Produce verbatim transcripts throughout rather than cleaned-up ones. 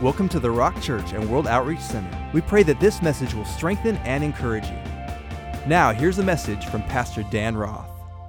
Welcome to the Rock Church and World Outreach Center. We pray that this message will strengthen and encourage you. Now, here's a message from Pastor Dan Roth.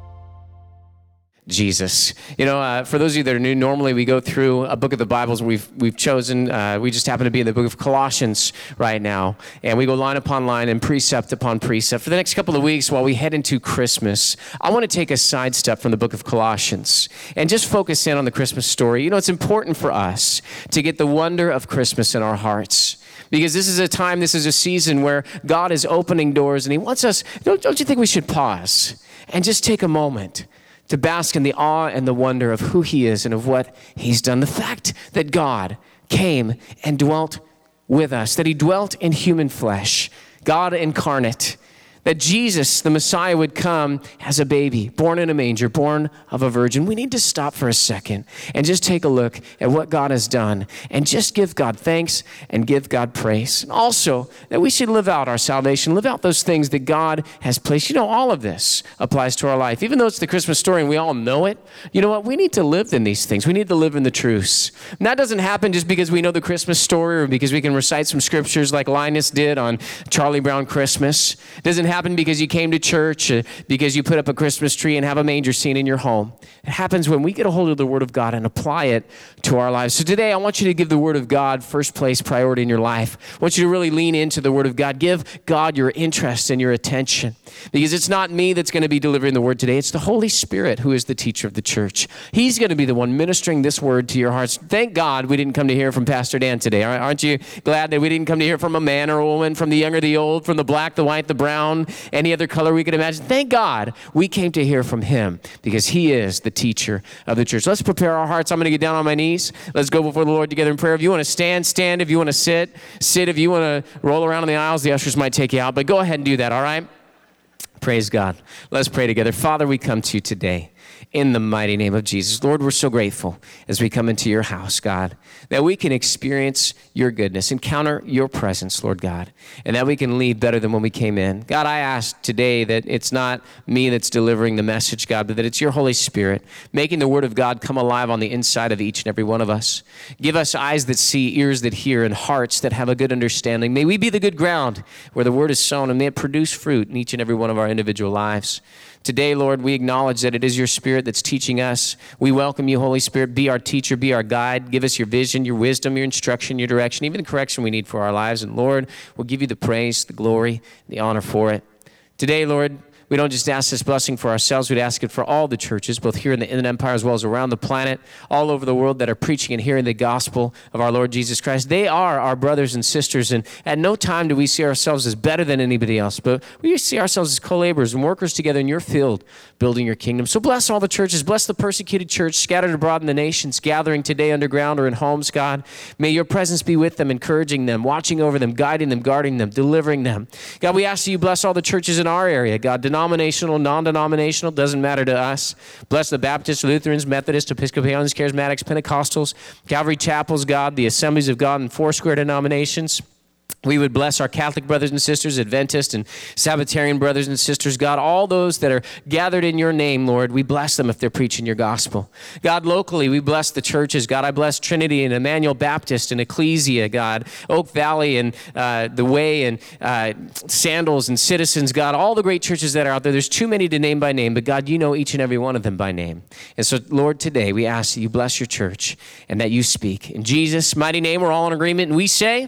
Jesus. You know, uh, for those of you that are new, normally we go through a book of the Bibles. We've we've chosen, uh, we just happen to be in the book of Colossians right now. And we go line upon line and precept upon precept. For the next couple of weeks while we head into Christmas, I want to take a sidestep from the book of Colossians and just focus in on the Christmas story. You know, it's important for us to get the wonder of Christmas in our hearts. Because this is a time, this is a season where God is opening doors and he wants us, don't, don't you think we should pause and just take a moment to bask in the awe and the wonder of who he is and of what he's done. The fact that God came and dwelt with us, that he dwelt in human flesh, God incarnate, that Jesus, the Messiah, would come as a baby, born in a manger, born of a virgin. We need to stop for a second and just take a look at what God has done and just give God thanks and give God praise. And also that we should live out our salvation, live out those things that God has placed. You know, all of this applies to our life. Even though it's the Christmas story and we all know it, you know what? We need to live in these things. We need to live in the truths. And that doesn't happen just because we know the Christmas story or because we can recite some scriptures like Linus did on Charlie Brown Christmas. It doesn't happen because you came to church, uh, because you put up a Christmas tree and have a manger scene in your home. It happens when we get a hold of the Word of God and apply it to our lives. So today I want you to give the Word of God first place priority in your life. I want you to really lean into the Word of God. Give God your interest and your attention. Because it's not me that's going to be delivering the Word today. It's the Holy Spirit who is the teacher of the church. He's going to be the one ministering this Word to your hearts. Thank God we didn't come to hear from Pastor Dan today. Aren't you glad that we didn't come to hear from a man or a woman, from the young or the old, from the black, the white, the brown, any other color we could imagine? Thank God we came to hear from him because he is the teacher of the church. Let's prepare our hearts. I'm going to get down on my knees. Let's go before the Lord together in prayer. If you want to stand, stand. If you want to sit, sit. If you want to roll around in the aisles, the ushers might take you out. But go ahead and do that, all right? Praise God. Let's pray together. Father, we come to you today in the mighty name of Jesus. Lord, we're so grateful as we come into your house, God, that we can experience your goodness, encounter your presence, Lord God, and that we can leave better than when we came in. God, I ask today that it's not me that's delivering the message, God, but that it's your Holy Spirit making the word of God come alive on the inside of each and every one of us. Give us eyes that see, ears that hear, and hearts that have a good understanding. May we be the good ground where the word is sown, and may it produce fruit in each and every one of our individual lives. Today, Lord, we acknowledge that it is your Spirit that's teaching us. We welcome you, Holy Spirit. Be our teacher, be our guide. Give us your vision, your wisdom, your instruction, your direction, even the correction we need for our lives. And Lord, we'll give you the praise, the glory, the honor for it. Today, Lord, we don't just ask this blessing for ourselves, we'd ask it for all the churches, both here in the Inland Empire as well as around the planet, all over the world that are preaching and hearing the gospel of our Lord Jesus Christ. They are our brothers and sisters, and at no time do we see ourselves as better than anybody else, but we see ourselves as co-laborers and workers together in your field, building your kingdom. So bless all the churches, bless the persecuted church scattered abroad in the nations, gathering today underground or in homes, God. May your presence be with them, encouraging them, watching over them, guiding them, guarding them, delivering them. God, we ask that you bless all the churches in our area, God, denominational, non-denominational, doesn't matter to us. Bless the Baptists, Lutherans, Methodists, Episcopalians, Charismatics, Pentecostals, Calvary Chapels, God, the Assemblies of God, and Foursquare denominations. We would bless our Catholic brothers and sisters, Adventist and Sabbatarian brothers and sisters. God, all those that are gathered in your name, Lord, we bless them if they're preaching your gospel. God, locally, we bless the churches. God, I bless Trinity and Emmanuel Baptist and Ecclesia, God, Oak Valley and uh, The Way and uh, Sandals and Citizens, God, all the great churches that are out there. There's too many to name by name, but God, you know each and every one of them by name. And so, Lord, today we ask that you bless your church and that you speak. In Jesus' mighty name, we're all in agreement, and we say,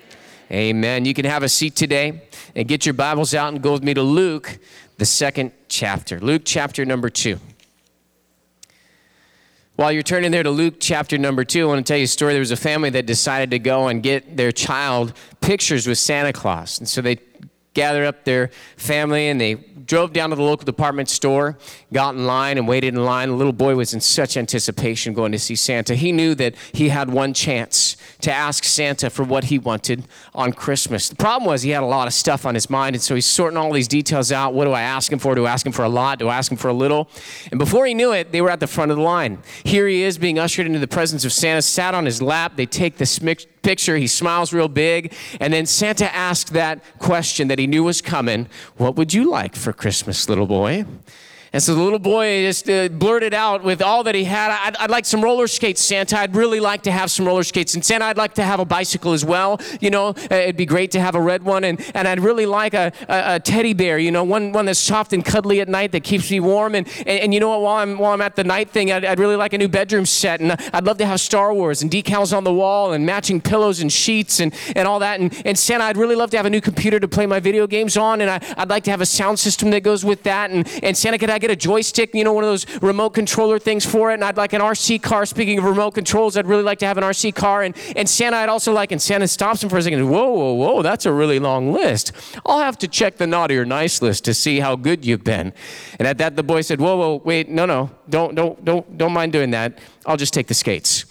amen. You can have a seat today and get your Bibles out and go with me to Luke, the second chapter. Luke chapter number two. While you're turning there to Luke chapter number two, I want to tell you a story. There was a family that decided to go and get their child pictures with Santa Claus. And so they gathered up their family and they drove down to the local department store, got in line and waited in line. The little boy was in such anticipation going to see Santa. He knew that he had one chance to ask Santa for what he wanted on Christmas. The problem was he had a lot of stuff on his mind, and so he's sorting all these details out. What do I ask him for? Do I ask him for a lot? Do I ask him for a little? And before he knew it, they were at the front of the line. Here he is being ushered into the presence of Santa, sat on his lap. They take the smic- picture. He smiles real big. And then Santa asked that question that he knew was coming. What would you like for Christmas, little boy? And so the little boy just uh, blurted out with all that he had, I'd, I'd like some roller skates, Santa. I'd really like to have some roller skates. And Santa, I'd like to have a bicycle as well. You know, uh, it'd be great to have a red one. And, and I'd really like a, a, a teddy bear, you know, one, one that's soft and cuddly at night that keeps me warm. And, and, and you know what, while I'm, while I'm at the night thing, I'd, I'd really like a new bedroom set. And I'd love to have Star Wars and decals on the wall and matching pillows and sheets and, and all that. And, and Santa, I'd really love to have a new computer to play my video games on. And I, I'd like to have a sound system that goes with that. And, and Santa, could I get a joystick, you know, one of those remote controller things for it? And I'd like an R C car. Speaking of remote controls, I'd really like to have an R C car. And, and Santa, I'd also like, and Santa stops him for a second. Whoa, whoa, whoa, that's a really long list. I'll have to check the naughty or nice list to see how good you've been. And at that, the boy said, whoa, whoa, wait, no, no, don't, don't, don't, don't mind doing that. I'll just take the skates.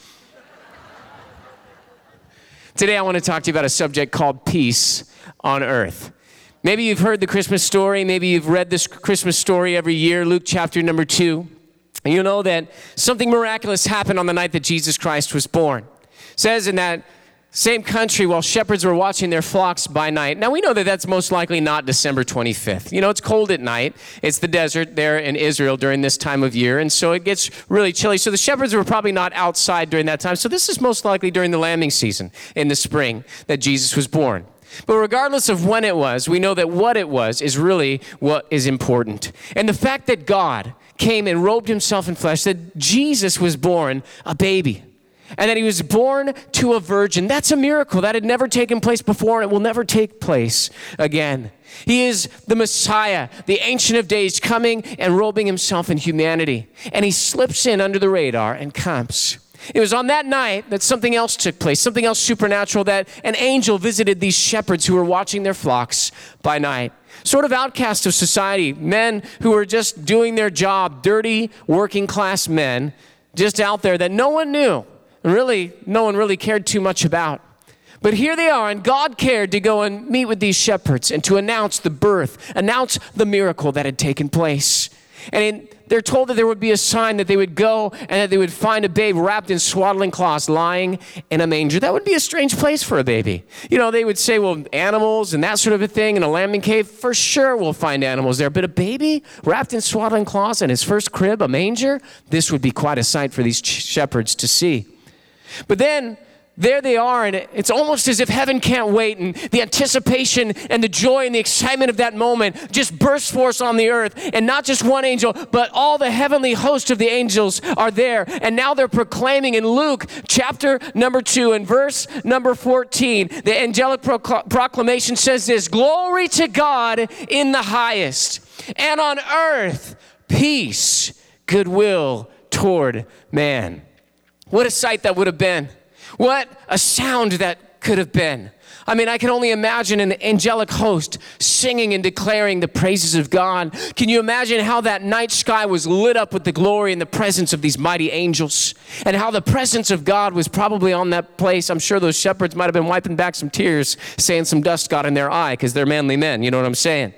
Today, I want to talk to you about a subject called peace on earth. Maybe you've heard the Christmas story. Maybe you've read this Christmas story every year, Luke chapter number two. And you know that something miraculous happened on the night that Jesus Christ was born. It says in that same country, while shepherds were watching their flocks by night. Now, we know that that's most likely not December twenty-fifth. You know, it's cold at night. It's the desert there in Israel during this time of year, and so it gets really chilly. So the shepherds were probably not outside during that time. So this is most likely during the lambing season in the spring that Jesus was born. But regardless of when it was, we know that what it was is really what is important. And the fact that God came and robed himself in flesh, that Jesus was born a baby, and that he was born to a virgin, that's a miracle. That had never taken place before, and it will never take place again. He is the Messiah, the Ancient of Days, coming and robing himself in humanity. And he slips in under the radar and comes. It was on that night that something else took place, something else supernatural, that an angel visited these shepherds who were watching their flocks by night. Sort of outcasts of society, men who were just doing their job, dirty working class men, just out there that no one knew, and really no one really cared too much about. But here they are, and God cared to go and meet with these shepherds and to announce the birth, announce the miracle that had taken place. And in, they're told that there would be a sign, that they would go and that they would find a babe wrapped in swaddling cloths lying in a manger. That would be a strange place for a baby. You know, they would say, well, animals and that sort of a thing in a lambing cave, for sure we'll find animals there. But a baby wrapped in swaddling cloths in his first crib, a manger, this would be quite a sight for these shepherds to see. But then there they are, and it's almost as if heaven can't wait, and the anticipation and the joy and the excitement of that moment just bursts forth on the earth. And not just one angel, but all the heavenly host of the angels are there. And now they're proclaiming in Luke chapter number two and verse number fourteen, the angelic procl- proclamation says this: glory to God in the highest, and on earth peace, goodwill toward man. What a sight that would have been. What a sound that could have been. I mean, I can only imagine an angelic host singing and declaring the praises of God. Can you imagine how that night sky was lit up with the glory and the presence of these mighty angels? And how the presence of God was probably on that place. I'm sure those shepherds might have been wiping back some tears, saying some dust got in their eye, because they're manly men. You know what I'm saying?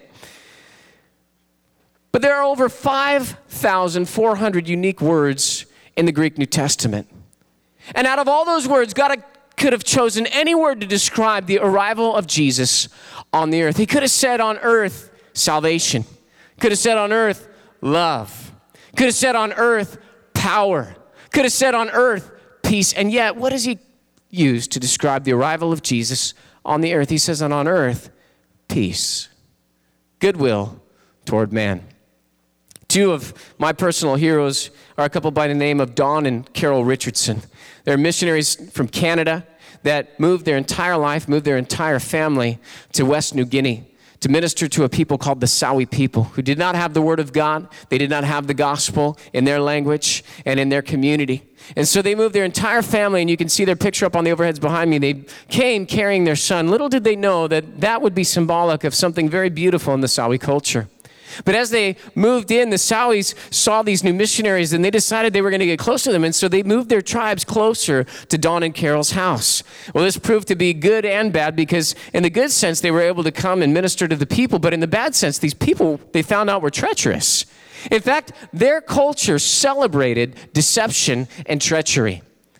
But there are over five thousand four hundred unique words in the Greek New Testament. And out of all those words, God could have chosen any word to describe the arrival of Jesus on the earth. He could have said on earth, salvation. Could have said on earth, love. Could have said on earth, power. Could have said on earth, peace. And yet, what does he use to describe the arrival of Jesus on the earth? He says on earth, peace, goodwill toward man. Two of my personal heroes are a couple by the name of Don and Carol Richardson. They're missionaries from Canada that moved their entire life, moved their entire family to West New Guinea to minister to a people called the Sawi people, who did not have the word of God. They did not have the gospel in their language and in their community. And so they moved their entire family, and you can see their picture up on the overheads behind me. They came carrying their son. Little did they know that that would be symbolic of something very beautiful in the Sawi culture. But as they moved in, the Sawis saw these new missionaries, and they decided they were going to get close to them. And so they moved their tribes closer to Don and Carol's house. Well, this proved to be good and bad, because in the good sense, they were able to come and minister to the people. But in the bad sense, these people, they found out, were treacherous. In fact, their culture celebrated deception and treachery.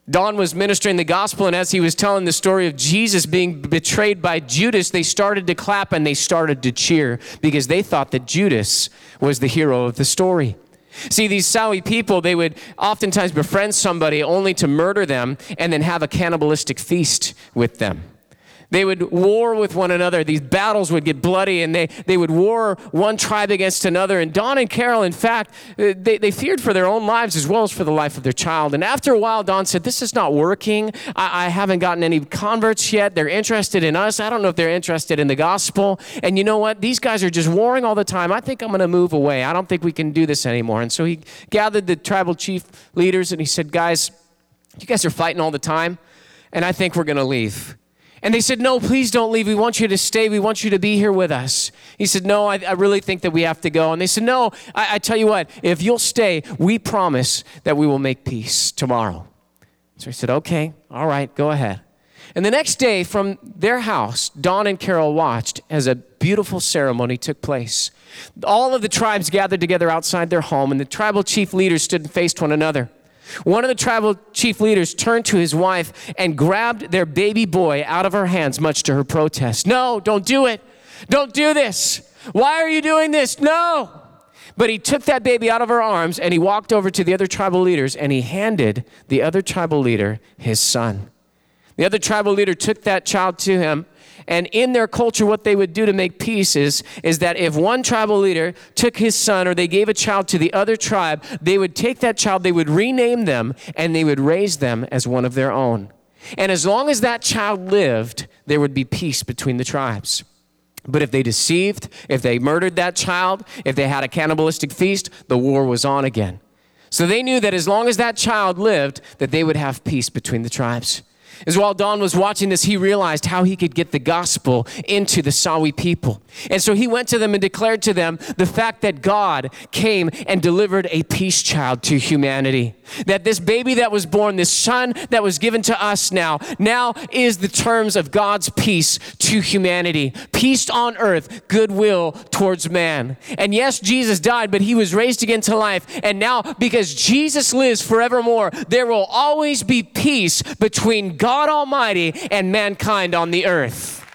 Don was ministering the gospel, and as he was telling the story of Jesus being betrayed by Judas, they started to clap and they started to cheer because they thought that Judas was the hero of the story. See, these Sawi people, they would oftentimes befriend somebody only to murder them and then have a cannibalistic feast with them. They would war with one another. These battles would get bloody, and they, they would war one tribe against another. And Don and Carol, in fact, they, they feared for their own lives as well as for the life of their child. And after a while, Don said, this is not working. I, I haven't gotten any converts yet. They're interested in us. I don't know if they're interested in the gospel. And you know what? These guys are just warring all the time. I think I'm going to move away. I don't think we can do this anymore. And so he gathered the tribal chief leaders, and he said, guys, you guys are fighting all the time, and I think we're going to leave. And they said, no, please don't leave. We want you to stay. We want you to be here with us. He said, no, I, I really think that we have to go. And they said, no, I, I tell you what, if you'll stay, we promise that we will make peace tomorrow. So he said, okay, all right, go ahead. And the next day from their house, Don and Carol watched as a beautiful ceremony took place. All of the tribes gathered together outside their home, and the tribal chief leaders stood and faced one another. One of the tribal chief leaders turned to his wife and grabbed their baby boy out of her hands, much to her protest. No, don't do it. Don't do this. Why are you doing this? No. But he took that baby out of her arms, and he walked over to the other tribal leaders, and he handed the other tribal leader his son. The other tribal leader took that child to him. And in their culture, what they would do to make peace is, is that if one tribal leader took his son or they gave a child to the other tribe, they would take that child, they would rename them, and they would raise them as one of their own. And as long as that child lived, there would be peace between the tribes. But if they deceived, if they murdered that child, if they had a cannibalistic feast, the war was on again. So they knew that as long as that child lived, that they would have peace between the tribes. As while Don was watching this, he realized how he could get the gospel into the Sawi people. And so he went to them and declared to them the fact that God came and delivered a peace child to humanity. That this baby that was born, this son that was given to us now, now is the terms of God's peace to humanity. Peace on earth, goodwill towards man. And yes, Jesus died, but he was raised again to life. And now, because Jesus lives forevermore, there will always be peace between God God Almighty and mankind on the earth.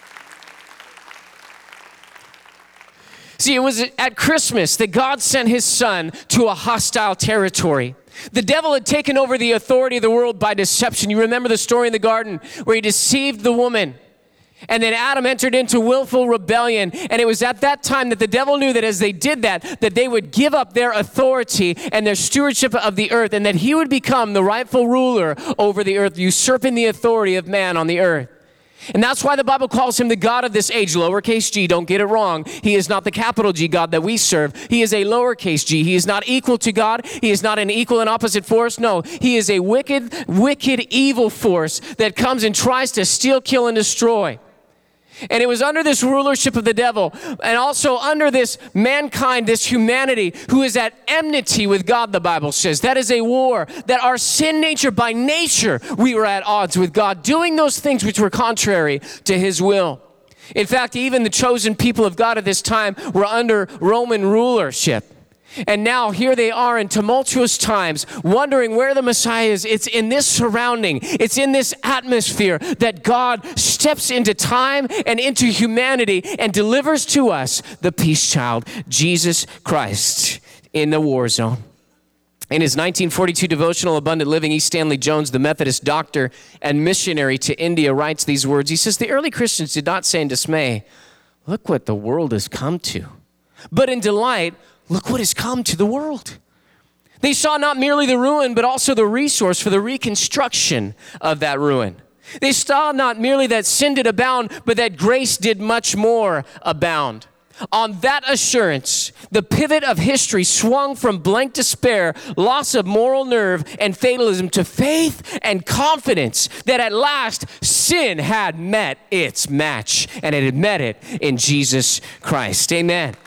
See, it was at Christmas that God sent his son to a hostile territory. The devil had taken over the authority of the world by deception. You remember the story in the garden where he deceived the woman. And then Adam entered into willful rebellion. And it was at that time that the devil knew that as they did that, that they would give up their authority and their stewardship of the earth, and that he would become the rightful ruler over the earth, usurping the authority of man on the earth. And that's why the Bible calls him the God of this age, lowercase g, don't get it wrong. He is not the capital G God that we serve. He is a lowercase g. He is not equal to God. He is not an equal and opposite force. No, he is a wicked, wicked, evil force that comes and tries to steal, kill, and destroy. And it was under this rulership of the devil, and also under this mankind, this humanity, who is at enmity with God, the Bible says. That is a war, that our sin nature, by nature, we were at odds with God, doing those things which were contrary to his will. In fact, even the chosen people of God at this time were under Roman rulership. And now here they are in tumultuous times, wondering where the Messiah is. It's in this surrounding, it's in this atmosphere that God steps into time and into humanity and delivers to us the peace child, Jesus Christ, in the war zone. In his nineteen forty-two devotional, Abundant Living, E. Stanley Jones, the Methodist doctor and missionary to India, writes these words. He says, the early Christians did not say in dismay, look what the world has come to, but in delight, look what has come to the world. They saw not merely the ruin, but also the resource for the reconstruction of that ruin. They saw not merely that sin did abound, but that grace did much more abound. On that assurance, the pivot of history swung from blank despair, loss of moral nerve, and fatalism to faith and confidence that at last sin had met its match, and it had met it in Jesus Christ. Amen.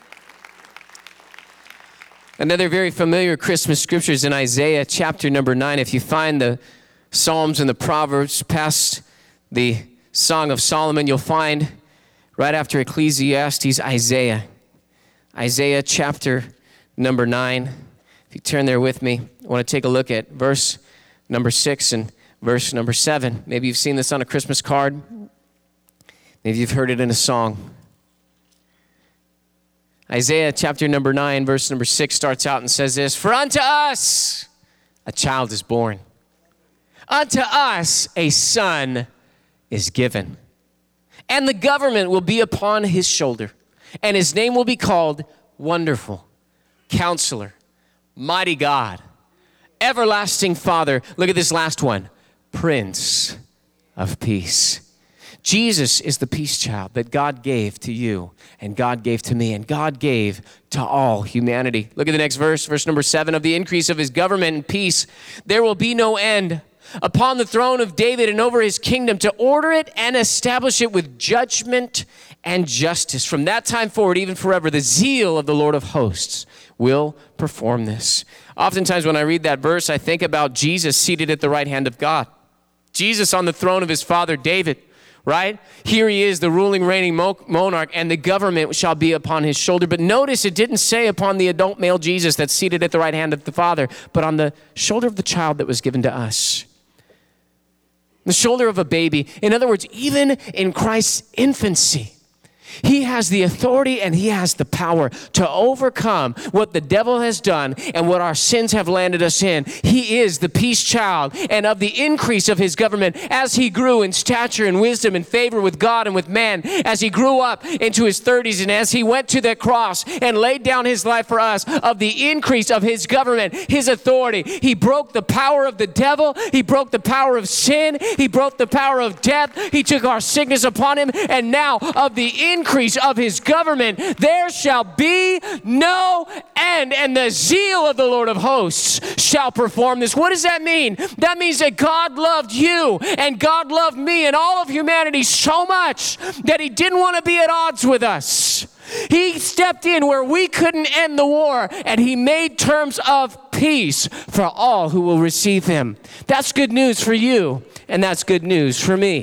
Another very familiar Christmas scripture is in Isaiah chapter number nine. If you find the Psalms and the Proverbs past the Song of Solomon, you'll find right after Ecclesiastes, Isaiah. Isaiah chapter number nine. If you turn there with me, I want to take a look at verse number six and verse number seven. Maybe you've seen this on a Christmas card. Maybe you've heard it in a song. Isaiah chapter number nine, verse number six starts out and says this, "For unto us a child is born. Unto us a son is given. And the government will be upon his shoulder. And his name will be called Wonderful, Counselor, Mighty God, Everlasting Father." Look at this last one. Prince of Peace. Jesus is the peace child that God gave to you and God gave to me and God gave to all humanity. Look at the next verse, verse number seven. "Of the increase of his government and peace, there will be no end upon the throne of David and over his kingdom, to order it and establish it with judgment and justice. From that time forward, even forever, the zeal of the Lord of hosts will perform this." Oftentimes when I read that verse, I think about Jesus seated at the right hand of God. Jesus on the throne of his father David. Right? Here he is, the ruling, reigning monarch, and the government shall be upon his shoulder. But notice it didn't say upon the adult male Jesus that's seated at the right hand of the Father, but on the shoulder of the child that was given to us. The shoulder of a baby. In other words, even in Christ's infancy, he has the authority and he has the power to overcome what the devil has done and what our sins have landed us in. He is the peace child, and of the increase of his government, as he grew in stature and wisdom and favor with God and with man, as he grew up into his thirties and as he went to the cross and laid down his life for us, of the increase of his government, his authority, he broke the power of the devil. He broke the power of sin. He broke the power of death. He took our sickness upon him. And now of the increase increase of his government, there shall be no end, and the zeal of the Lord of hosts shall perform this. What does that mean? That means that God loved you and God loved me and all of humanity so much that he didn't want to be at odds with us. He stepped in where we couldn't end the war, and he made terms of peace for all who will receive him. That's good news for you, and that's good news for me.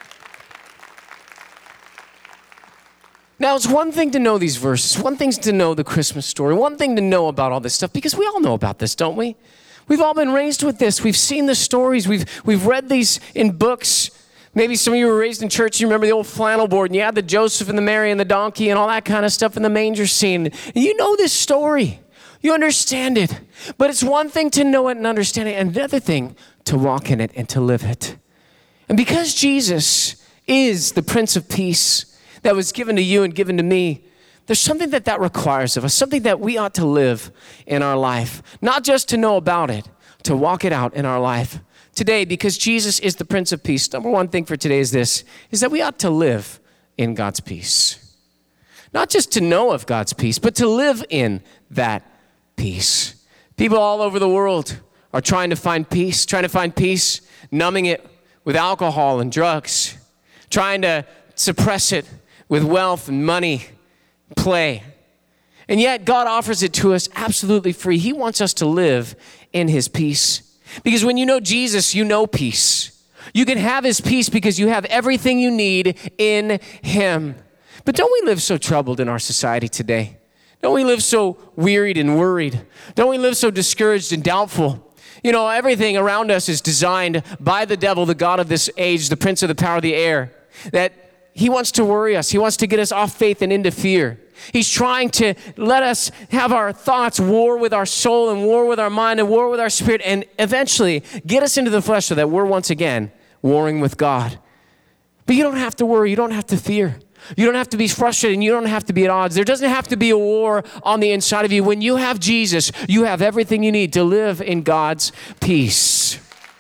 Now, it's one thing to know these verses, one thing to know the Christmas story, one thing to know about all this stuff, because we all know about this, don't we? We've all been raised with this. We've seen the stories. We've, we've read these in books. Maybe some of you were raised in church, you remember the old flannel board, and you had the Joseph and the Mary and the donkey and all that kind of stuff in the manger scene. And you know this story. You understand it. But it's one thing to know it and understand it, and another thing to walk in it and to live it. And because Jesus is the Prince of Peace that was given to you and given to me, there's something that that requires of us, something that we ought to live in our life. Not just to know about it, to walk it out in our life. Today, because Jesus is the Prince of Peace, number one thing for today is this, is that we ought to live in God's peace. Not just to know of God's peace, but to live in that peace. People all over the world are trying to find peace, trying to find peace, numbing it with alcohol and drugs, trying to suppress it with wealth and money, play. And yet God offers it to us absolutely free. He wants us to live in his peace. Because when you know Jesus, you know peace. You can have his peace because you have everything you need in him. But don't we live so troubled in our society today? Don't we live so wearied and worried? Don't we live so discouraged and doubtful? You know, everything around us is designed by the devil, the god of this age, the prince of the power of the air, that he wants to worry us. He wants to get us off faith and into fear. He's trying to let us have our thoughts war with our soul and war with our mind and war with our spirit, and eventually get us into the flesh so that we're once again warring with God. But you don't have to worry. You don't have to fear. You don't have to be frustrated, and you don't have to be at odds. There doesn't have to be a war on the inside of you. When you have Jesus, you have everything you need to live in God's peace.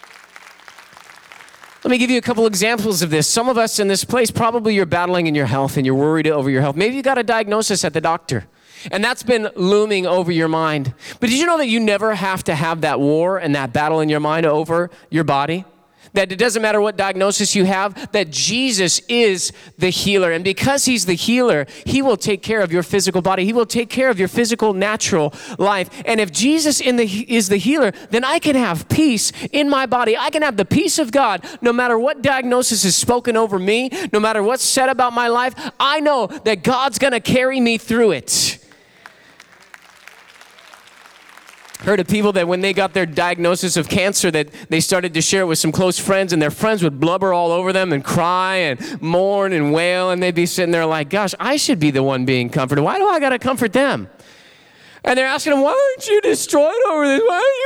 Let me give you a couple examples of this. Some of us in this place, probably you're battling in your health and you're worried over your health. Maybe you got a diagnosis at the doctor, and that's been looming over your mind. But did you know that you never have to have that war and that battle in your mind over your body? That it doesn't matter what diagnosis you have, that Jesus is the healer. And because he's the healer, he will take care of your physical body. He will take care of your physical, natural life. And if Jesus in the, is the healer, then I can have peace in my body. I can have the peace of God no matter what diagnosis is spoken over me, no matter what's said about my life. I know that God's going to carry me through it. Heard of people that when they got their diagnosis of cancer that they started to share it with some close friends, and their friends would blubber all over them and cry and mourn and wail, and they'd be sitting there like, gosh, I should be the one being comforted. Why do I got to comfort them? And they're asking them, why aren't you destroyed over this? Why are you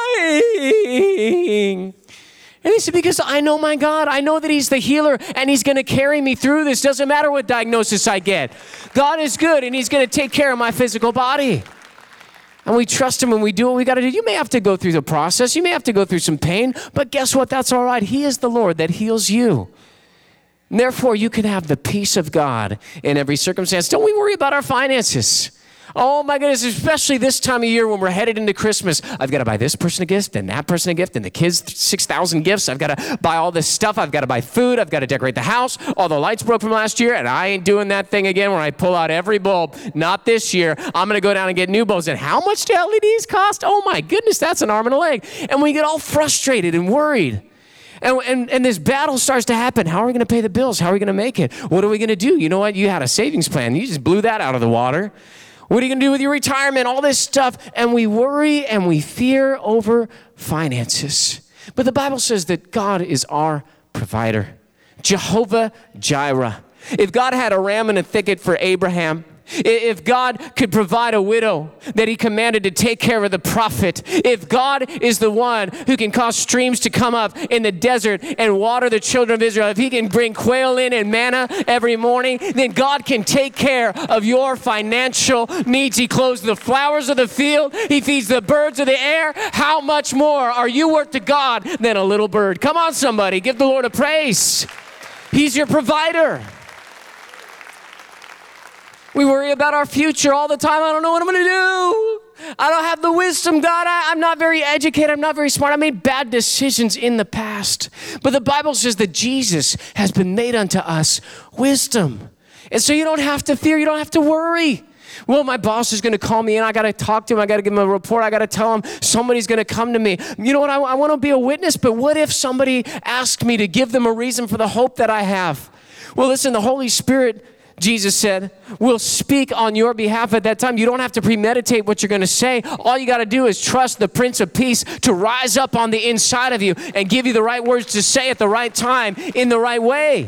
crying? And he said, because I know my God. I know that he's the healer, and he's going to carry me through this. Doesn't matter what diagnosis I get. God is good, and he's going to take care of my physical body. And we trust him and we do what we got to do. You may have to go through the process. You may have to go through some pain, but guess what? That's all right. He is the Lord that heals you. And therefore, you can have the peace of God in every circumstance. Don't we worry about our finances. Oh my goodness, especially this time of year when we're headed into Christmas. I've got to buy this person a gift and that person a gift and the kids six thousand gifts. I've got to buy all this stuff. I've got to buy food. I've got to decorate the house. All the lights broke from last year, and I ain't doing that thing again where I pull out every bulb. Not this year. I'm going to go down and get new bulbs. And how much do L E Ds cost? Oh my goodness, that's an arm and a leg. And we get all frustrated and worried. And, and, and this battle starts to happen. How are we going to pay the bills? How are we going to make it? What are we going to do? You know what? You had a savings plan. You just blew that out of the water. What are you going to do with your retirement? All this stuff. And we worry and we fear over finances. But the Bible says that God is our provider. Jehovah Jireh. If God had a ram in a thicket for Abraham, if God could provide a widow that he commanded to take care of the prophet, if God is the one who can cause streams to come up in the desert and water the children of Israel, if he can bring quail in and manna every morning, then God can take care of your financial needs. He clothes the flowers of the field. He feeds the birds of the air. How much more are you worth to God than a little bird? Come on, somebody. Give the Lord a praise. He's your provider. We worry about our future all the time. I don't know what I'm going to do. I don't have the wisdom, God. I, I'm not very educated. I'm not very smart. I made bad decisions in the past. But the Bible says that Jesus has been made unto us wisdom. And so you don't have to fear. You don't have to worry. Well, my boss is going to call me in. I got to talk to him. I got to give him a report. I got to tell him somebody's going to come to me. You know what? I, I want to be a witness, but what if somebody asked me to give them a reason for the hope that I have? Well, listen, the Holy Spirit, Jesus said, will speak on your behalf at that time. You don't have to premeditate what you're going to say. All you got to do is trust the Prince of Peace to rise up on the inside of you and give you the right words to say at the right time in the right way.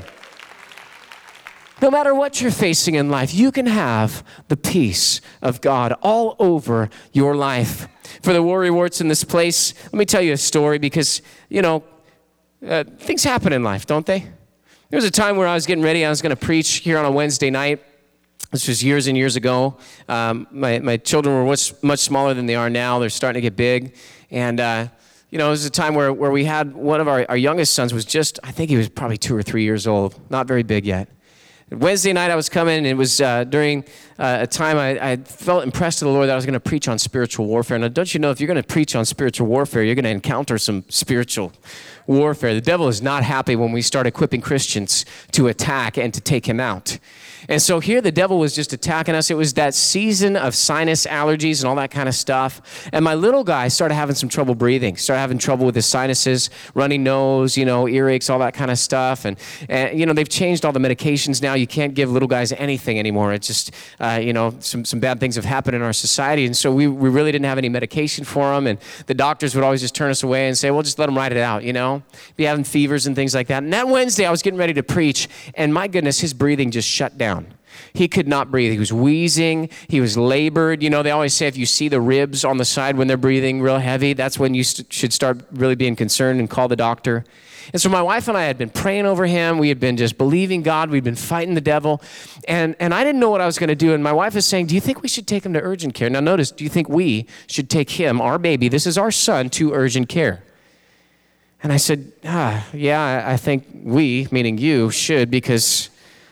No matter what you're facing in life, you can have the peace of God all over your life. For the worry warts in this place, let me tell you a story because, you know, uh, things happen in life, don't they? There was a time where I was getting ready. I was going to preach here on a Wednesday night. This was years and years ago. Um, my, my children were much, much smaller than they are now. They're starting to get big. And, uh, you know, it was a time where, where we had one of our, our youngest sons was just, I think he was probably two or three years old, not very big yet. Wednesday night I was coming, and it was uh, during uh, a time I, I felt impressed to the Lord that I was going to preach on spiritual warfare. Now, don't you know if you're going to preach on spiritual warfare, you're going to encounter some spiritual warfare. The devil is not happy when we start equipping Christians to attack and to take him out. And so here the devil was just attacking us. It was that season of sinus allergies and all that kind of stuff. And my little guy started having some trouble breathing, started having trouble with his sinuses, runny nose, you know, earaches, all that kind of stuff. And, and you know, they've changed all the medications now. You can't give little guys anything anymore. It's just, uh, you know, some, some bad things have happened in our society. And so we, we really didn't have any medication for him. And the doctors would always just turn us away and say, well, just let him ride it out, you know, be having fevers and things like that. And that Wednesday I was getting ready to preach, and my goodness, his breathing just shut down. He could not breathe. He was wheezing. He was labored. You know, they always say if you see the ribs on the side when they're breathing real heavy, that's when you st- should start really being concerned and call the doctor. And so my wife and I had been praying over him. We had been just believing God. We'd been fighting the devil. And, and I didn't know what I was going to do. And my wife is saying, do you think we should take him to urgent care? Now notice, do you think we should take him, our baby, this is our son, to urgent care? And I said, ah, yeah, I think we, meaning you, should, because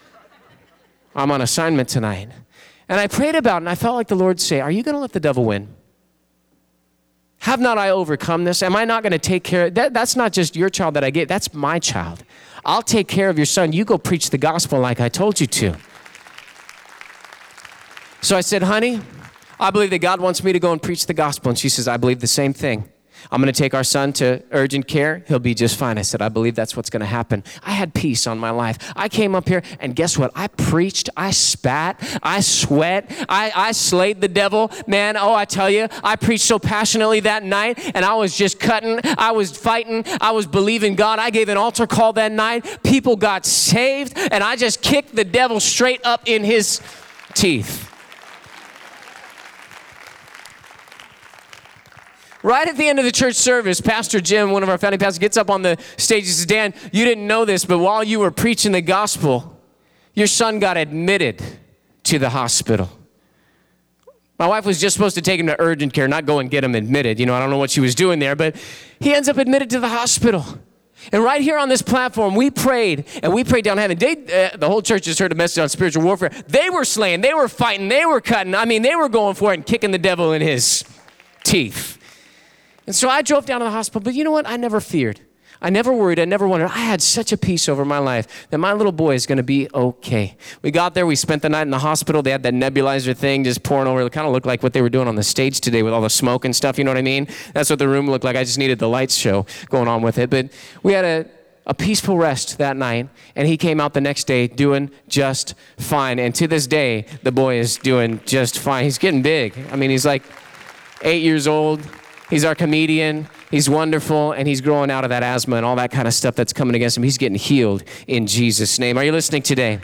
I'm on assignment tonight. And I prayed about it, and I felt like the Lord say, are you going to let the devil win? Have not I overcome this? Am I not going to take care of that? That's not just your child that I get. That's my child. I'll take care of your son. You go preach the gospel like I told you to. So I said, honey, I believe that God wants me to go and preach the gospel. And she says, I believe the same thing. I'm going to take our son to urgent care. He'll be just fine. I said, I believe that's what's going to happen. I had peace on my life. I came up here, and guess what? I preached. I spat. I sweat. I, I slayed the devil. Man, oh, I tell you, I preached so passionately that night, and I was just cutting. I was fighting. I was believing God. I gave an altar call that night. People got saved, and I just kicked the devil straight up in his teeth. Right at the end of the church service, Pastor Jim, one of our founding pastors, gets up on the stage and says, Dan, you didn't know this, but while you were preaching the gospel, your son got admitted to the hospital. My wife was just supposed to take him to urgent care, not go and get him admitted. You know, I don't know what she was doing there, but he ends up admitted to the hospital. And right here on this platform, we prayed, and we prayed down heaven. They, uh, the whole church just heard a message on spiritual warfare. They were slaying, they were fighting, they were cutting. I mean, they were going for it and kicking the devil in his teeth. And so I drove down to the hospital, but you know what? I never feared. I never worried. I never wondered. I had such a peace over my life that my little boy is going to be okay. We got there. We spent the night in the hospital. They had that nebulizer thing just pouring over. It kind of looked like what they were doing on the stage today with all the smoke and stuff. You know what I mean? That's what the room looked like. I just needed the lights show going on with it. But we had a, a peaceful rest that night, and he came out the next day doing just fine. And to this day, the boy is doing just fine. He's getting big. I mean, he's like eight years old. He's our comedian. He's wonderful, and he's growing out of that asthma and all that kind of stuff that's coming against him. He's getting healed in Jesus' name. Are you listening today?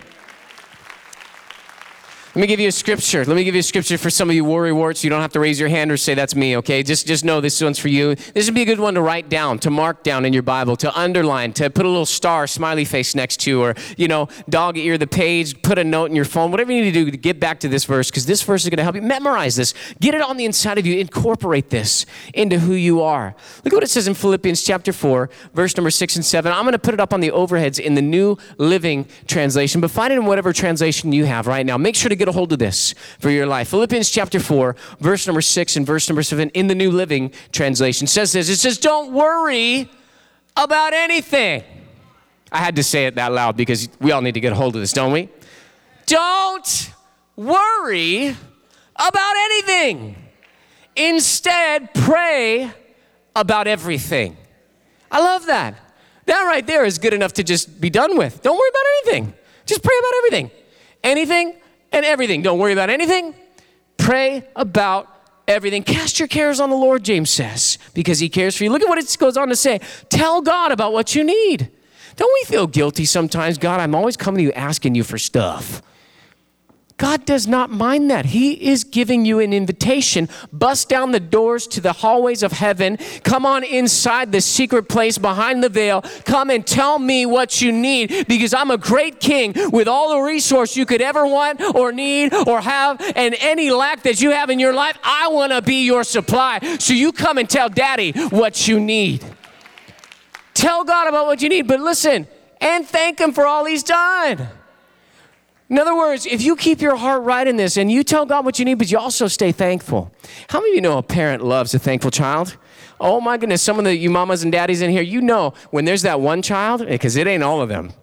Let me give you a scripture. Let me give you a scripture for some of you worry warts. You don't have to raise your hand or say, that's me, okay? Just, just know this one's for you. This would be a good one to write down, to mark down in your Bible, to underline, to put a little star, smiley face next to, or, you know, dog ear the page, put a note in your phone, whatever you need to do to get back to this verse, because this verse is going to help you memorize this. Get it on the inside of you. Incorporate this into who you are. Look at what it says in Philippians chapter four, verse number six and seven. I'm going to put it up on the overheads in the New Living Translation, but find it in whatever translation you have right now. Make sure to get a hold of this for your life. Philippians chapter four, verse number six and verse number seven in the New Living Translation says this. It says, don't worry about anything. I had to say it that loud because we all need to get a hold of this, don't we? Don't worry about anything. Instead, pray about everything. I love that. That right there is good enough to just be done with. Don't worry about anything. Just pray about everything. Anything and everything. Don't worry about anything. Pray about everything. Cast your cares on the Lord, James says, because he cares for you. Look at what it goes on to say. Tell God about what you need. Don't we feel guilty sometimes? God, I'm always coming to you asking you for stuff. God does not mind that. He is giving you an invitation. Bust down the doors to the hallways of heaven. Come on inside the secret place behind the veil. Come and tell me what you need, because I'm a great king with all the resource you could ever want or need or have, and any lack that you have in your life, I want to be your supply. So you come and tell Daddy what you need. Tell God about what you need, but listen, and thank him for all he's done. In other words, if you keep your heart right in this and you tell God what you need, but you also stay thankful. How many of you know a parent loves a thankful child? Oh my goodness, some of the you mamas and daddies in here, you know when there's that one child, because it ain't all of them.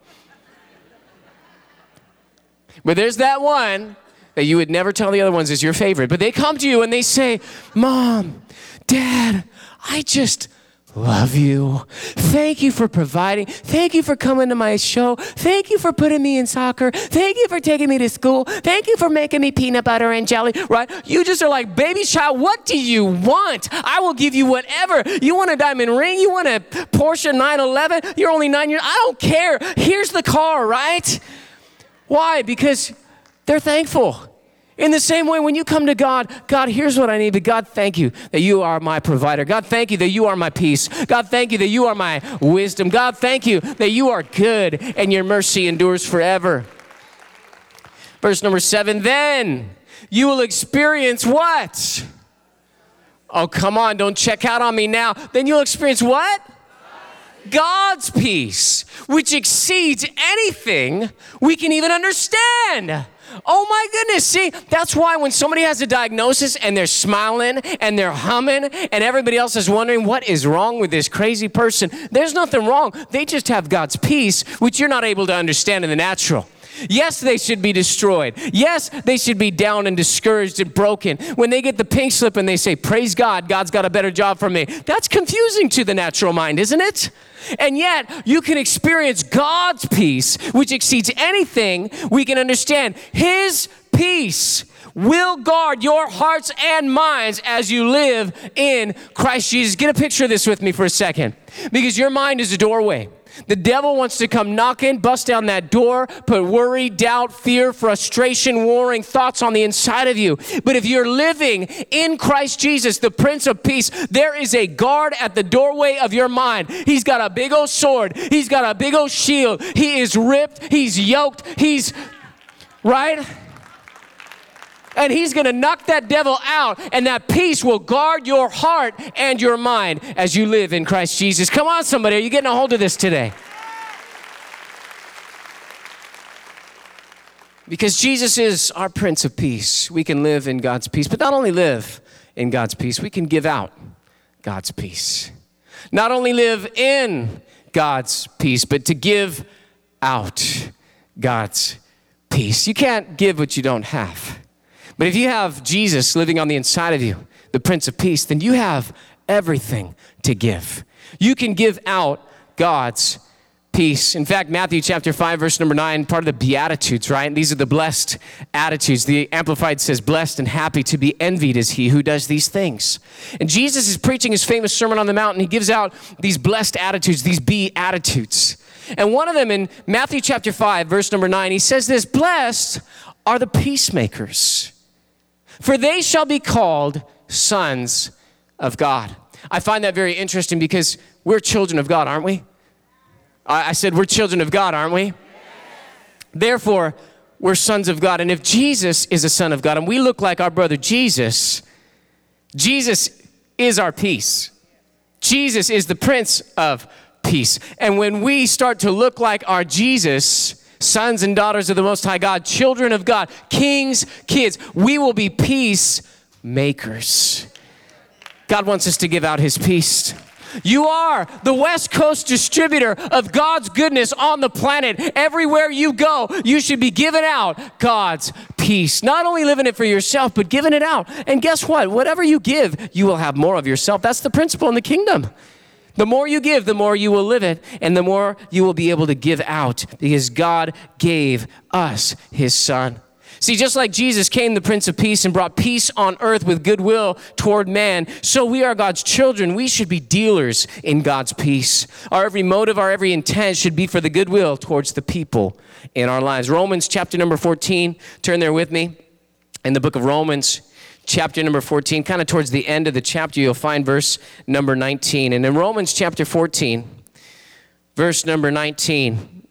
But there's that one that you would never tell the other ones is your favorite. But they come to you and they say, Mom, Dad, I just love you. Thank you for providing. Thank you for coming to my show. Thank you for putting me in soccer. Thank you for taking me to school. Thank you for making me peanut butter and jelly, right? You just are like, baby child, what do you want? I will give you whatever. You want a diamond ring? You want a Porsche nine eleven? You're only nine years. I don't care. Here's the car, right? Why? Because they're thankful. In the same way, when you come to God, God, here's what I need, but God, thank you that you are my provider. God, thank you that you are my peace. God, thank you that you are my wisdom. God, thank you that you are good and your mercy endures forever. Verse number seven, then you will experience what? Oh, come on, don't check out on me now. Then you'll experience what? God's peace, which exceeds anything we can even understand. Oh my goodness, see, that's why when somebody has a diagnosis and they're smiling and they're humming and everybody else is wondering what is wrong with this crazy person, there's nothing wrong. They just have God's peace, which you're not able to understand in the natural. Yes, they should be destroyed. Yes, they should be down and discouraged and broken. When they get the pink slip and they say, praise God, God's got a better job for me. That's confusing to the natural mind, isn't it? And yet, you can experience God's peace, which exceeds anything we can understand. His peace will guard your hearts and minds as you live in Christ Jesus. Get a picture of this with me for a second, because your mind is a doorway. The devil wants to come knock in, bust down that door, put worry, doubt, fear, frustration, warring thoughts on the inside of you. But if you're living in Christ Jesus, the Prince of Peace, there is a guard at the doorway of your mind. He's got a big old sword. He's got a big old shield. He is ripped. He's yoked. He's, right? And he's going to knock that devil out, and that peace will guard your heart and your mind as you live in Christ Jesus. Come on, somebody. Are you getting a hold of this today? Because Jesus is our Prince of Peace, we can live in God's peace. But not only live in God's peace, we can give out God's peace. Not only live in God's peace, but to give out God's peace. You can't give what you don't have. But if you have Jesus living on the inside of you, the Prince of Peace, then you have everything to give. You can give out God's peace. In fact, Matthew chapter five, verse number nine, part of the Beatitudes, right? These are the blessed attitudes. The Amplified says, blessed and happy to be envied is he who does these things. And Jesus is preaching his famous Sermon on the Mount, and he gives out these blessed attitudes, these Beatitudes. And one of them in Matthew chapter five, verse number nine, he says this, blessed are the peacemakers, for they shall be called sons of God. I find that very interesting because we're children of God, aren't we? I said we're children of God, aren't we? Yes. Therefore, we're sons of God. And if Jesus is a son of God and we look like our brother Jesus, Jesus is our peace. Jesus is the Prince of Peace. And when we start to look like our Jesus, sons and daughters of the Most High God, children of God, kings, kids, we will be peacemakers. God wants us to give out his peace. You are the West Coast distributor of God's goodness on the planet. Everywhere you go, you should be giving out God's peace. Not only living it for yourself, but giving it out. And guess what? Whatever you give, you will have more of yourself. That's the principle in the kingdom. The more you give, the more you will live it, and the more you will be able to give out, because God gave us his son. See, just like Jesus came, the Prince of Peace, and brought peace on earth with goodwill toward man, so we are God's children. We should be dealers in God's peace. Our every motive, our every intent should be for the goodwill towards the people in our lives. Romans chapter number fourteen, turn there with me. In the book of Romans, chapter number fourteen, kind of towards the end of the chapter, you'll find verse number nineteen. And in Romans chapter fourteen, verse number nineteen,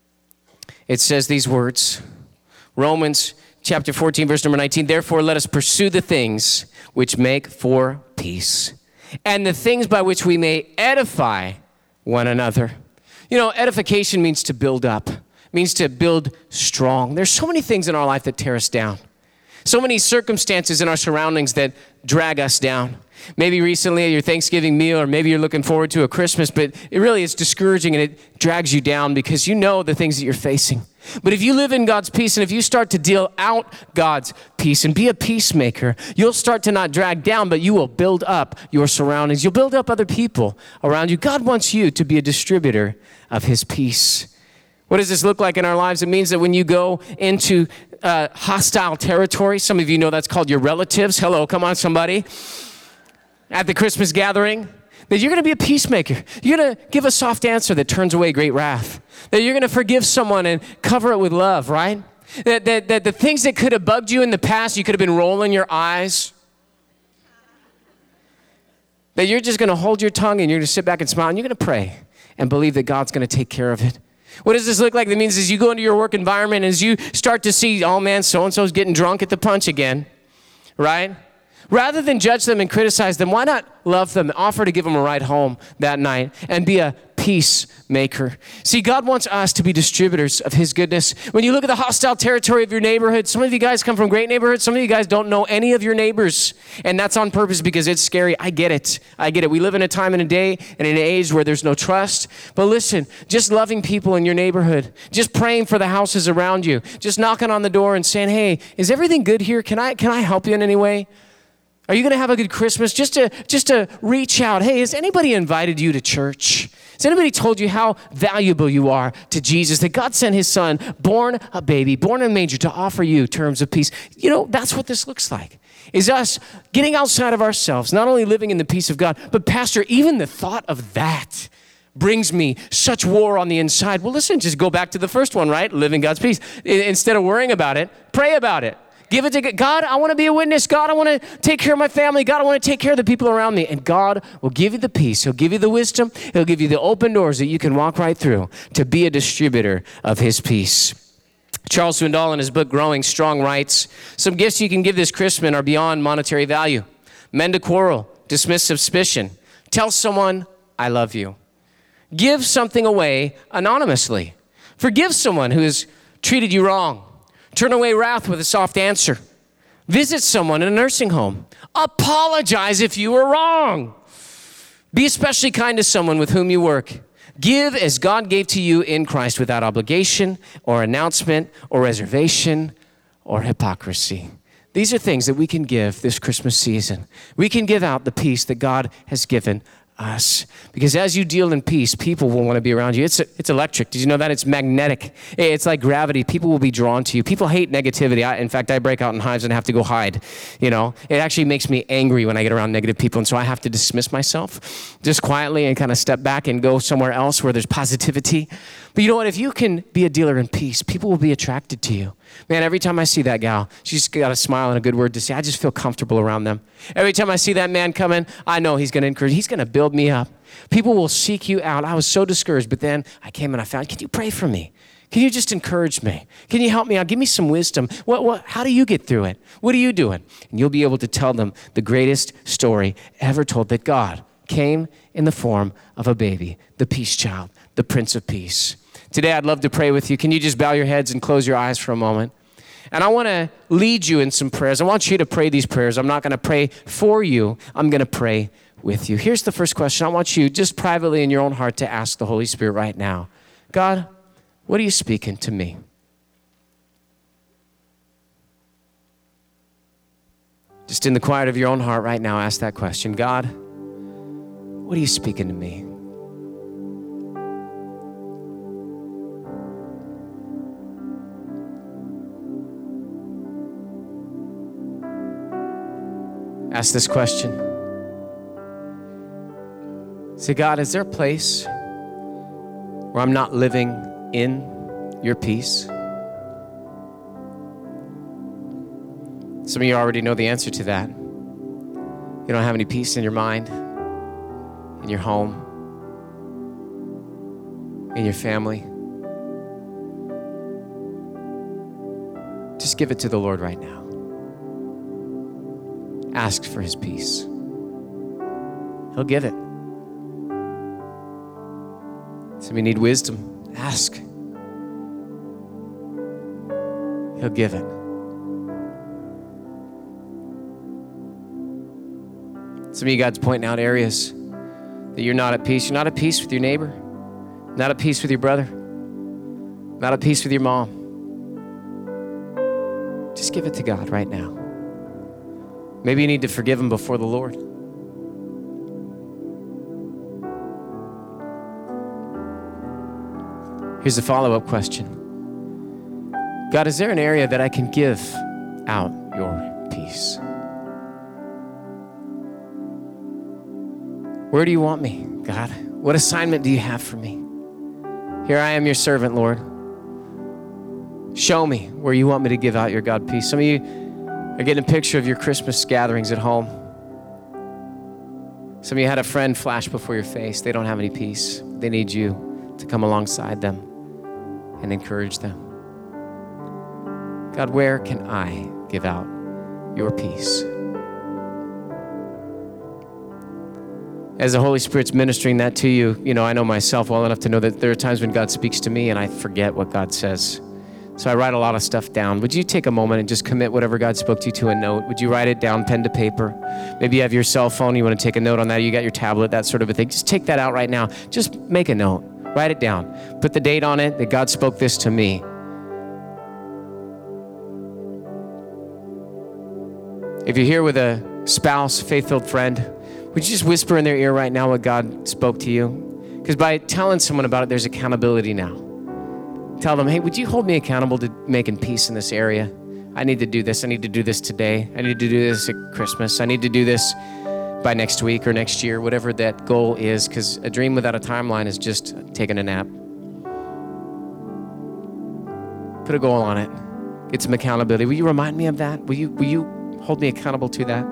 it says these words. Romans chapter fourteen, verse number nineteen, therefore let us pursue the things which make for peace, and the things by which we may edify one another. You know, edification means to build up, means to build strong. There's so many things in our life that tear us down. So many circumstances in our surroundings that drag us down. Maybe recently at your Thanksgiving meal, or maybe you're looking forward to a Christmas, but it really is discouraging and it drags you down because you know the things that you're facing. But if you live in God's peace and if you start to deal out God's peace and be a peacemaker, you'll start to not drag down, but you will build up your surroundings. You'll build up other people around you. God wants you to be a distributor of his peace. What does this look like in our lives? It means that when you go into uh, hostile territory, some of you know that's called your relatives. Hello, come on, somebody. At the Christmas gathering, that you're going to be a peacemaker. You're going to give a soft answer that turns away great wrath. That you're going to forgive someone and cover it with love, right? That, that, that the things that could have bugged you in the past, you could have been rolling your eyes. That you're just going to hold your tongue and you're going to sit back and smile and you're going to pray and believe that God's going to take care of it. What does this look like? That means as you go into your work environment, as you start to see, oh man, so-and-so's getting drunk at the punch again, right? Rather than judge them and criticize them, why not love them, offer to give them a ride home that night, and be a peacemaker. See, God wants us to be distributors of his goodness. When you look at the hostile territory of your neighborhood, some of you guys come from great neighborhoods. Some of you guys don't know any of your neighbors. And that's on purpose because it's scary. I get it. I get it. We live in a time and a day and an age where there's no trust. But listen, just loving people in your neighborhood, just praying for the houses around you, just knocking on the door and saying, hey, is everything good here? Can I, can I help you in any way? Are you going to have a good Christmas? Just to, just to reach out. Hey, has anybody invited you to church? Has anybody told you how valuable you are to Jesus? That God sent his son, born a baby, born in a manger, to offer you terms of peace. You know, that's what this looks like. Is us getting outside of ourselves, not only living in the peace of God, but Pastor, even the thought of that brings me such war on the inside. Well, listen, just go back to the first one, right? Live in God's peace. Instead of worrying about it, pray about it. Give it to God. I want to be a witness. God, I want to take care of my family. God, I want to take care of the people around me. And God will give you the peace. He'll give you the wisdom. He'll give you the open doors that you can walk right through to be a distributor of his peace. Charles Swindoll in his book, Growing Strong, writes, some gifts you can give this Christmas are beyond monetary value. Mend a quarrel. Dismiss suspicion. Tell someone, I love you. Give something away anonymously. Forgive someone who has treated you wrong. Turn away wrath with a soft answer. Visit someone in a nursing home. Apologize if you were wrong. Be especially kind to someone with whom you work. Give as God gave to you in Christ without obligation or announcement or reservation or hypocrisy. These are things that we can give this Christmas season. We can give out the peace that God has given us. Because as you deal in peace, people will want to be around you. It's it's electric. Did you know that? It's magnetic. It's like gravity. People will be drawn to you. People hate negativity. I, in fact, I break out in hives and have to go hide. You know, it actually makes me angry when I get around negative people. And so I have to dismiss myself just quietly and kind of step back and go somewhere else where there's positivity. But you know what? If you can be a dealer in peace, people will be attracted to you. Man, every time I see that gal, she's got a smile and a good word to say. I just feel comfortable around them. Every time I see that man coming, I know he's going to encourage. He's going to build me up. People will seek you out. I was so discouraged, but then I came and I found, can you pray for me? Can you just encourage me? Can you help me out? Give me some wisdom. What, what, how do you get through it? What are you doing? And you'll be able to tell them the greatest story ever told, that God came in the form of a baby, the peace child, the Prince of Peace. Today, I'd love to pray with you. Can you just bow your heads and close your eyes for a moment? And I want to lead you in some prayers. I want you to pray these prayers. I'm not going to pray for you. I'm going to pray with you. Here's the first question. I want you just privately in your own heart to ask the Holy Spirit right now. God, what are you speaking to me? Just in the quiet of your own heart right now, ask that question. God, what are you speaking to me? Ask this question. Say, God, is there a place where I'm not living in your peace? Some of you already know the answer to that. You don't have any peace in your mind, in your home, in your family. Just give it to the Lord right now. Ask for his peace. He'll give it. Some of you need wisdom. Ask. He'll give it. Some of you, God's pointing out areas that you're not at peace. You're not at peace with your neighbor. Not at peace with your brother. Not at peace with your mom. Just give it to God right now. Maybe you need to forgive him before the Lord. Here's a follow-up question. God, is there an area that I can give out your peace? Where do you want me, God? What assignment do you have for me? Here I am, your servant, Lord. Show me where you want me to give out your God peace. Some of you are getting a picture of your Christmas gatherings at home. Some of you had a friend flash before your face. They don't have any peace. They need you to come alongside them and encourage them. God, where can I give out your peace? as the Holy Spirit's ministering that to you, you know, I know myself well enough to know that there are times when God speaks to me and I forget what God says. So I write a lot of stuff down. Would you take a moment and just commit whatever God spoke to you to a note? Would you write it down, pen to paper? Maybe you have your cell phone, you want to take a note on that, you got your tablet, that sort of a thing. Just take that out right now. Just make a note. Write it down. Put the date on it that God spoke this to me. If you're here with a spouse, faith-filled friend, would you just whisper in their ear right now what God spoke to you? Because by telling someone about it, there's accountability now. Tell them, hey, would you hold me accountable to making peace in this area? I need to do this. I need to do this today. I need to do this at Christmas. I need to do this by next week or next year, whatever that goal is, because a dream without a timeline is just taking a nap. Put a goal on it. Get some accountability. Will you remind me of that? Will you, will you hold me accountable to that?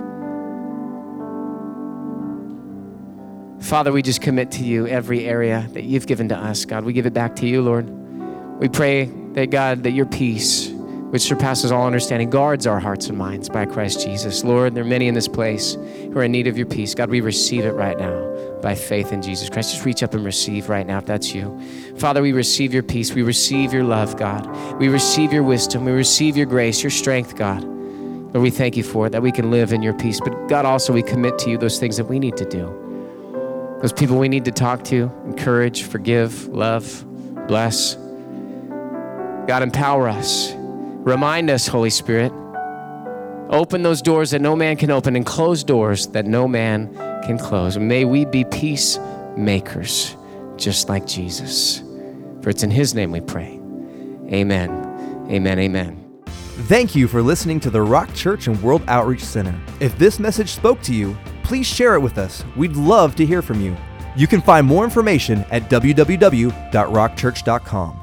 Father, we just commit to you every area that you've given to us. God, we give it back to you, Lord. We pray that, God, that your peace, which surpasses all understanding, guards our hearts and minds by Christ Jesus. Lord, there are many in this place who are in need of your peace. God, we receive it right now by faith in Jesus Christ. Just reach up and receive right now if that's you. Father, we receive your peace. We receive your love, God. We receive your wisdom. We receive your grace, your strength, God. Lord, we thank you for it, that we can live in your peace. But God, also we commit to you those things that we need to do. Those people we need to talk to, encourage, forgive, love, bless. God, empower us. Remind us, Holy Spirit. Open those doors that no man can open and close doors that no man can close. And may we be peacemakers, just like Jesus. For it's in his name we pray. Amen. Amen. Amen. Thank you for listening to the Rock Church and World Outreach Center. If this message spoke to you, please share it with us. We'd love to hear from you. You can find more information at w w w dot rock church dot com.